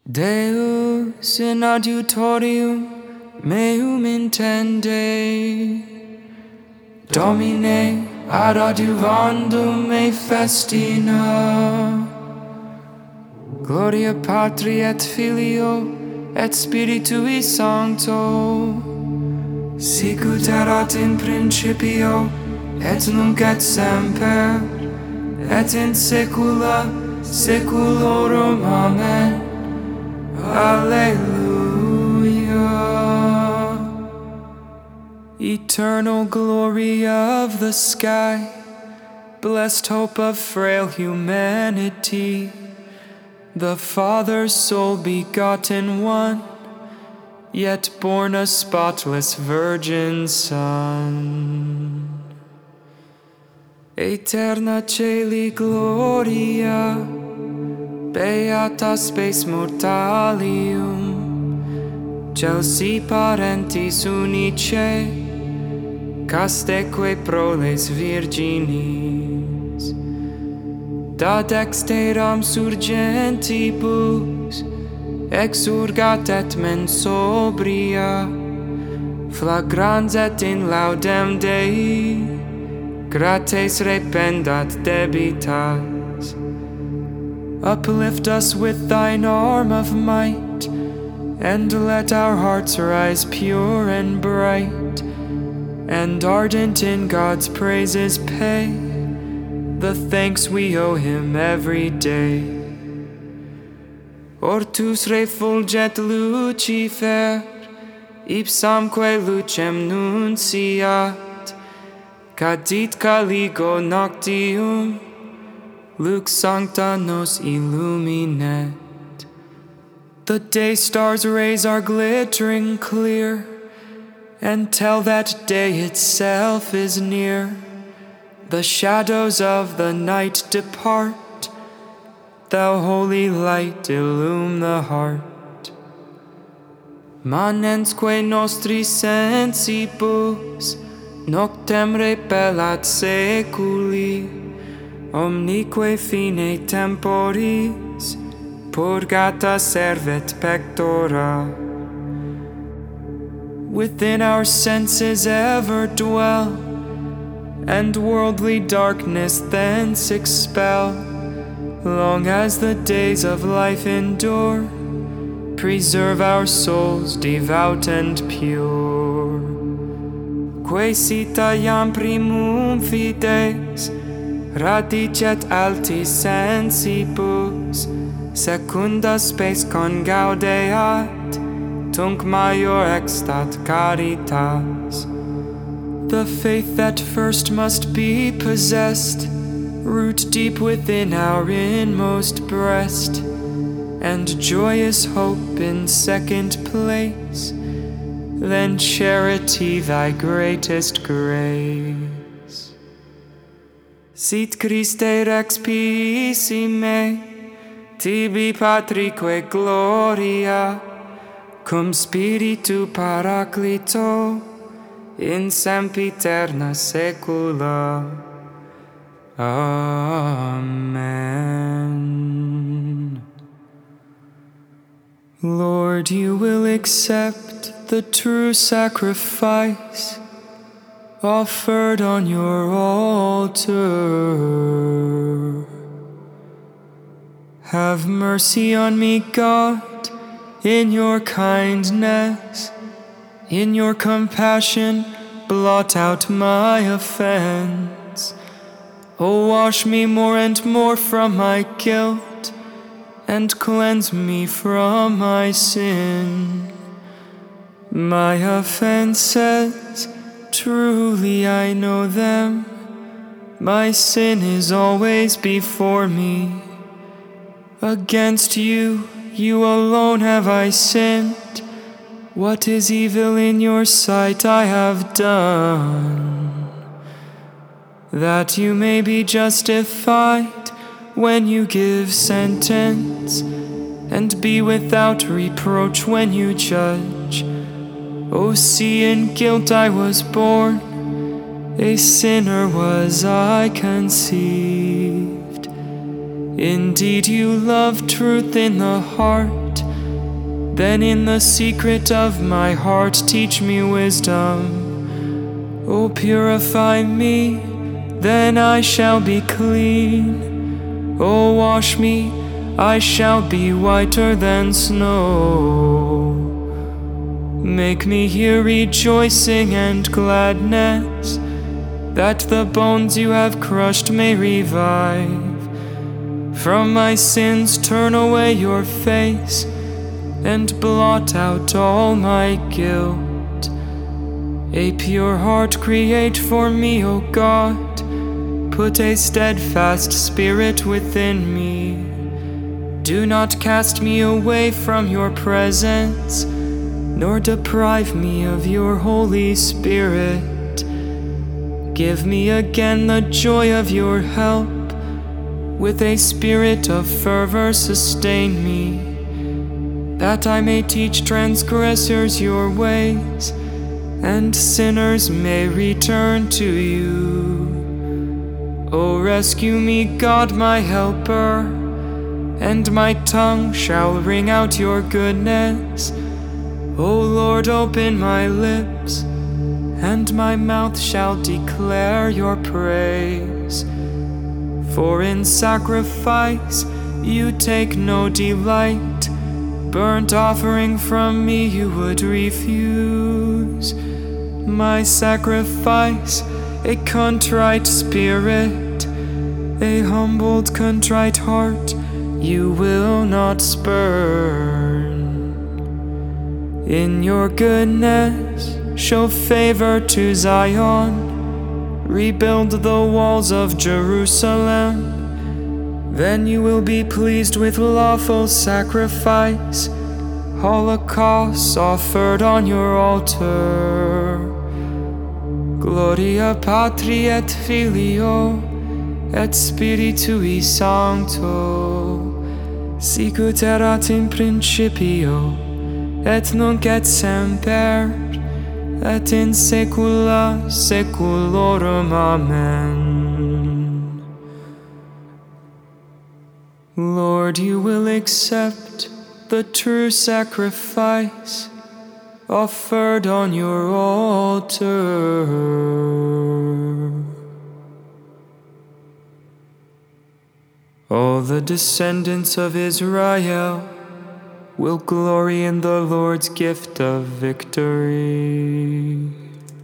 Deus in adiutorium meum intende, Domine ad adiuvandum me festina. Gloria Patri et Filio et Spiritui Sancto, sic ut erat in principio et nunc et semper et in saecula saeculorum. Amen. Alleluia. Eternal glory of the sky, blessed hope of frail humanity, the Father's sole begotten one, yet born a spotless virgin Son. Aeterna Caeli gloria, beata spes mortalium, Celsi parentis unice, casteque proles virginis, da dexteram surgentibus exurgat et mens sobria, flagrans et in laudem Dei grates rependat debitas. Uplift us with thine arm of might, and let our hearts rise pure and bright, and ardent in God's praises pay the thanks we owe him every day. Ortus refulget Lucifer, ipsamque lucem nunciat, cadit caligo noctium, lux sancta nos illuminet. The day stars' rays are glittering clear, and tell that day itself is near. The shadows of the night depart, thou holy light illume the heart. Manensque nostri sensibus noctem repellat saeculi, omnique fine temporis purgata servet pectora. Within our senses ever dwell, and worldly darkness thence expel. Long as the days of life endure, preserve our souls devout and pure. Quae sita iam primum fides radicet altis sensibus, secunda spes congaudeat, tunc maior extat caritas. The faith that first must be possessed, root deep within our inmost breast, and joyous hope in second place, then charity thy greatest grace. Sit Christe Rex piissime, tibi Patrique gloria, cum Spiritu Paraclito, in sempiterna saecula. Amen. Lord, you will accept the true sacrifice offered on your altar. Have mercy on me, God, in your kindness. In your compassion, blot out my offense. Oh, wash me more and more from my guilt, and cleanse me from my sin. My offenses, truly I know them. My sin is always before me. Against you, you alone have I sinned. What is evil in your sight I have done, that you may be justified when you give sentence, and be without reproach when you judge. O see, in guilt I was born, a sinner was I conceived. Indeed, you love truth in the heart, Then in the secret of my heart teach me wisdom. O purify me, then I shall be clean. O wash me, I shall be whiter than snow. Make me hear rejoicing and gladness, that the bones you have crushed may revive. From my sins turn away your face, and blot out all my guilt. A pure heart create for me, O God. Put a steadfast spirit within me. Do not cast me away from your presence, nor deprive me of your Holy Spirit. Give me again the joy of your help. With a spirit of fervor sustain me, that I may teach transgressors your ways, and sinners may return to you. O rescue me, God, my helper, and my tongue shall ring out your goodness. O Lord, open my lips, and my mouth shall declare your praise. For in sacrifice you take no delight, burnt offering from me you would refuse. My sacrifice, a contrite spirit, a humbled contrite heart you will not spurn. In your goodness show favor to Zion, rebuild the walls of Jerusalem. Then you will be pleased with lawful sacrifice, holocausts offered on your altar. Gloria Patri et Filio et Spiritui Sancto, sicut erat in principio, et nunc et semper, et in saecula saeculorum. Amen. Lord, you will accept the true sacrifice offered on your altar. All the descendants of Israel will glory in the Lord's gift of victory.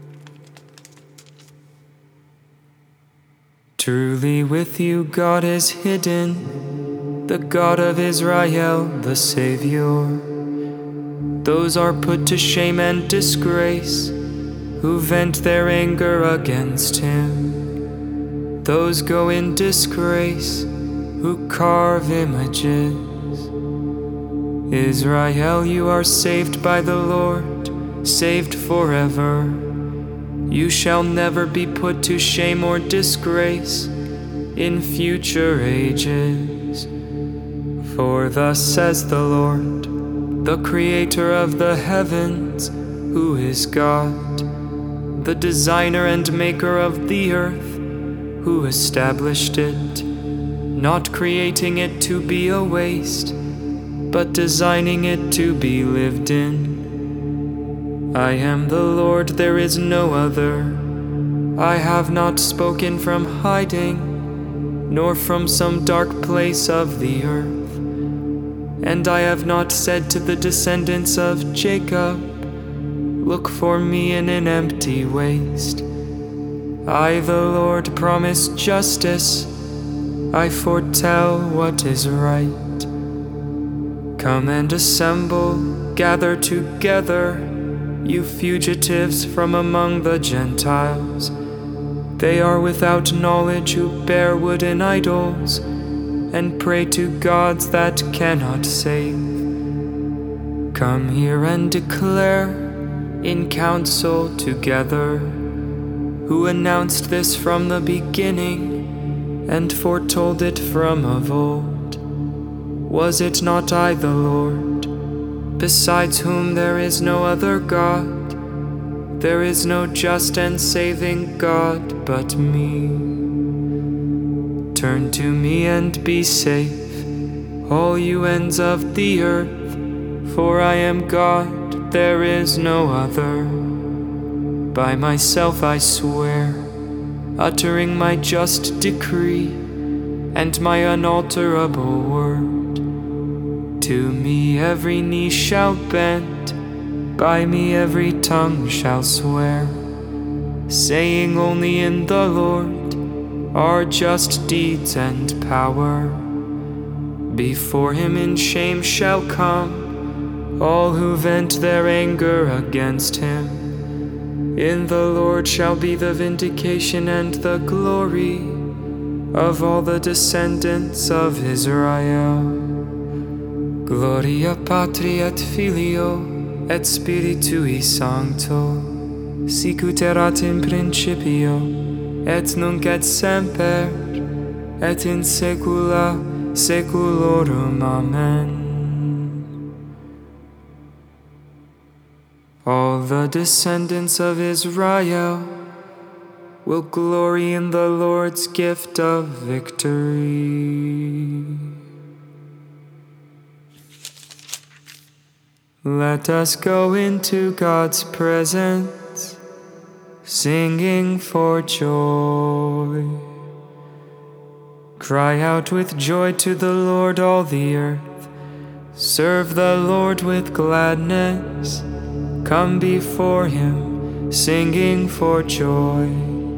Truly with you God is hidden, the God of Israel, the Savior. Those are put to shame and disgrace who vent their anger against him. Those go in disgrace who carve images. Israel, you are saved by the Lord, saved forever. You shall never be put to shame or disgrace in future ages. For thus says the Lord, the Creator of the heavens, who is God, the designer and maker of the earth, who established it, not creating it to be a waste, but designing it to be lived in. I am the Lord, there is no other. I have not spoken from hiding, nor from some dark place of the earth. And I have not said to the descendants of Jacob, look for me in an empty waste. I, the Lord, promise justice. I foretell what is right. Come and assemble, gather together, you fugitives from among the Gentiles. They are without knowledge who bear wooden idols, and pray to gods that cannot save. Come here and declare in council together, who announced this from the beginning, and foretold it from of old. Was it not I, the Lord, besides whom there is no other God? There is no just and saving God but me. Turn to me and be safe, all you ends of the earth, For I am God, there is no other. By myself I swear, uttering my just decree and my unalterable word. To me every knee shall bend, by me every tongue shall swear, saying only in the Lord are just deeds and power. Before him in shame shall come all who vent their anger against him. In the Lord shall be the vindication and the glory of all the descendants of Israel. Gloria Patri et Filio et Spiritui Sancto, sicut erat in principio, et nunc et semper, et in saecula saeculorum. Amen. All the descendants of Israel will glory in the Lord's gift of victory. Let us go into God's presence, singing for joy. Cry out with joy to the Lord, all the earth. Serve the Lord with gladness. Come before him, singing for joy.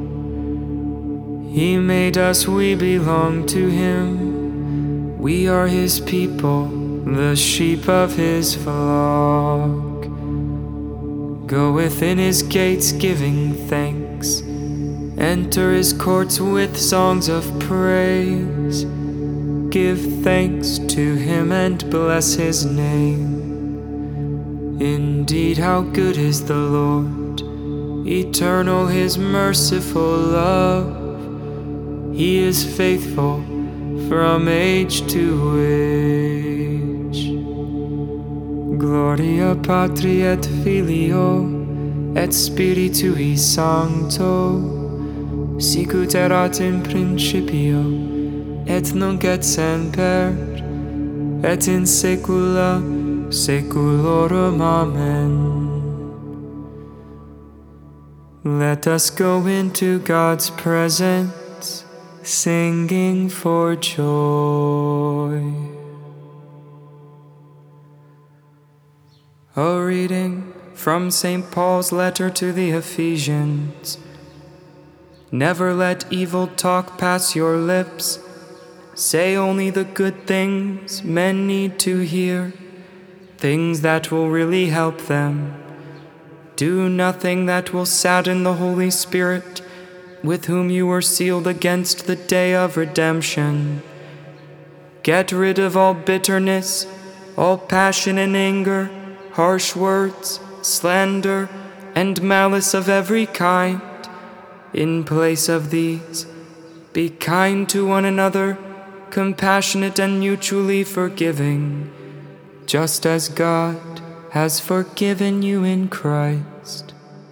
He made us, we belong to him. We are his people, the sheep of his flock. Go within his gates giving thanks. Enter his courts with songs of praise. Give thanks to him and bless his name. Indeed, how good is the Lord, eternal his merciful love. He is faithful from age to age. Gloria Patri et Filio et Spiritui Sancto, sicut erat in principio, et nunc et semper, et in saecula saeculorum. Amen. Let us go into God's presence, singing for joy. A reading from St. Paul's letter to the Ephesians. Never let evil talk pass your lips. Say only the good things men need to hear, things that will really help them. Do nothing that will sadden the Holy Spirit, with whom you were sealed against the day of redemption. Get rid of all bitterness, all passion and anger, harsh words, slander, and malice of every kind. In place of these, be kind to one another, compassionate and mutually forgiving, just as God has forgiven you in Christ.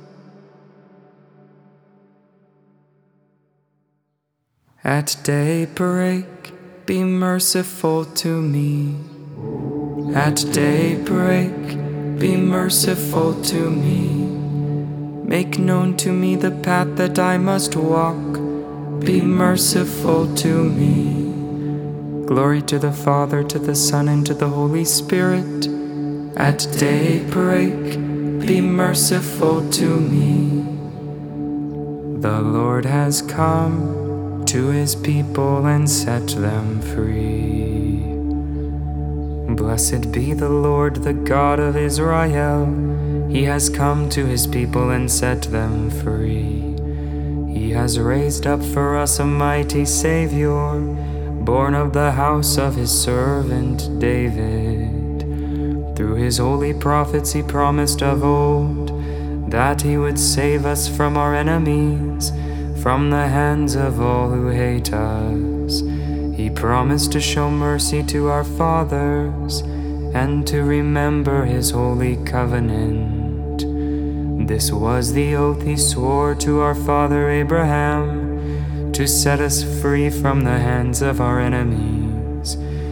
At daybreak, be merciful to me. At daybreak, be merciful to me. Make known to me the path that I must walk. Be merciful to me. Glory to the Father, to the Son, and to the Holy Spirit. At daybreak, be merciful to me. The Lord has come to his people and set them free. Blessed be the Lord, the God of Israel. He has come to his people and set them free. He has raised up for us a mighty Savior, born of the house of his servant David. Through his holy prophets he promised of old that he would save us from our enemies, from the hands of all who hate us. He promised to show mercy to our fathers and to remember his holy covenant. This was the oath he swore to our father Abraham, to set us free from the hands of our enemies,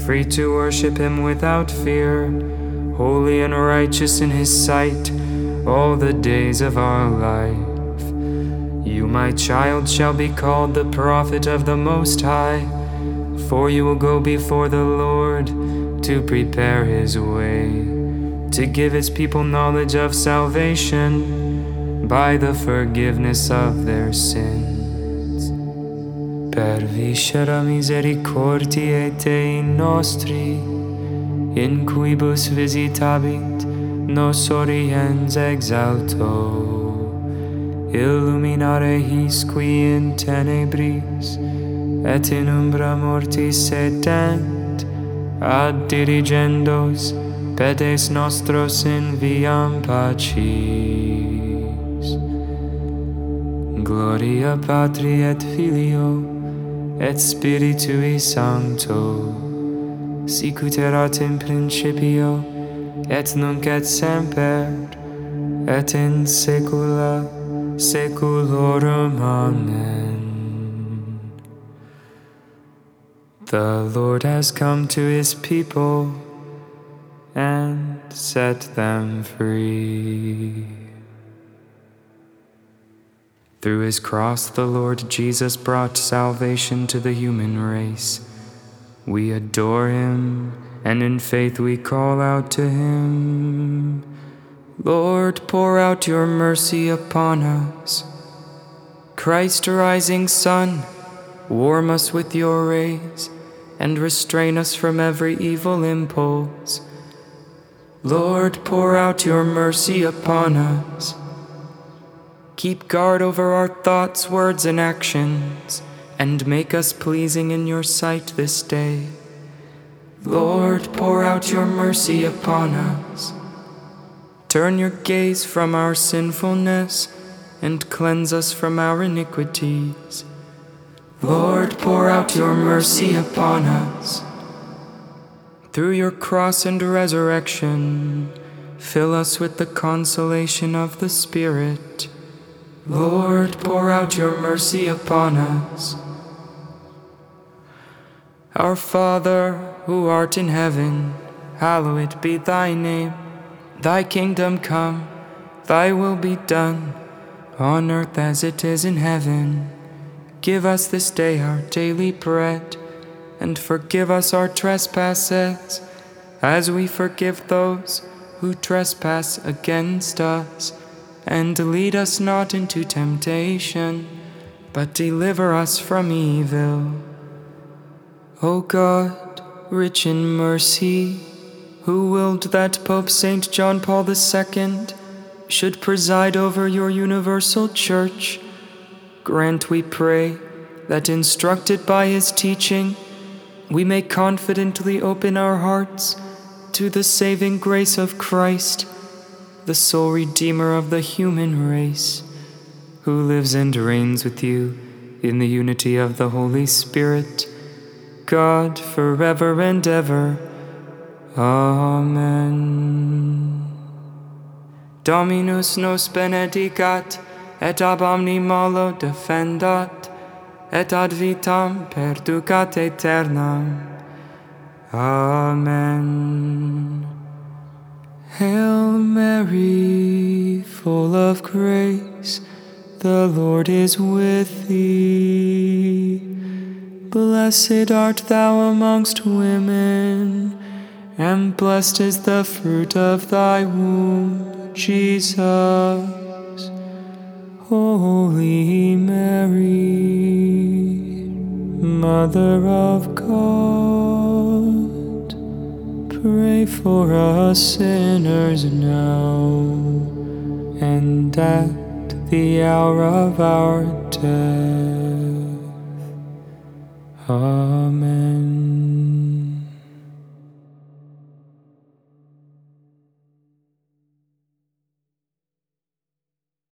free to worship him without fear, holy and righteous in his sight all the days of our life. You, my child, shall be called the prophet of the Most High, for you will go before the Lord to prepare his way, to give his people knowledge of salvation by the forgiveness of their sins. Per viscera misericordiae Dei nostri, in quibus visitabit nos oriens exalto, illuminare his qui in tenebris et in umbra mortis sedent, ad dirigendos pedes nostros in viam pacis. Gloria Patri et Filio et Spiritui Sancto, sicut erat in principio et nunc et semper et in saecula saeculorum. Amen. The Lord has come to his people and set them free. Through his cross, the Lord Jesus brought salvation to the human race. We adore him, and in faith we call out to him. Lord, pour out your mercy upon us. Christ, rising sun, warm us with your rays, and restrain us from every evil impulse. Lord, pour out your mercy upon us. Keep guard over our thoughts, words, and actions, and make us pleasing in your sight this day. Lord, pour out your mercy upon us. Turn your gaze from our sinfulness and cleanse us from our iniquities. Lord, pour out your mercy upon us. Through your cross and resurrection, fill us with the consolation of the Spirit. Lord, pour out your mercy upon us. Our Father, who art in heaven, hallowed be thy name. Thy kingdom come, thy will be done, on earth as it is in heaven. Give us this day our daily bread, and forgive us our trespasses, as we forgive those who trespass against us. And lead us not into temptation, but deliver us from evil. O God, rich in mercy, who willed that Pope St. John Paul II should preside over your universal church, grant, we pray, that instructed by his teaching, we may confidently open our hearts to the saving grace of Christ, the sole Redeemer of the human race, who lives and reigns with you in the unity of the Holy Spirit, God, forever and ever. Amen. Dominus nos benedicat, et ab omni malo defendat, et ad vitam perducat aeternam. Amen. Hail Mary, full of grace, the Lord is with thee. Blessed art thou amongst women, and blessed is the fruit of thy womb, Jesus. Holy Mary, Mother of God, pray for us sinners now, and at the hour of our death. Amen.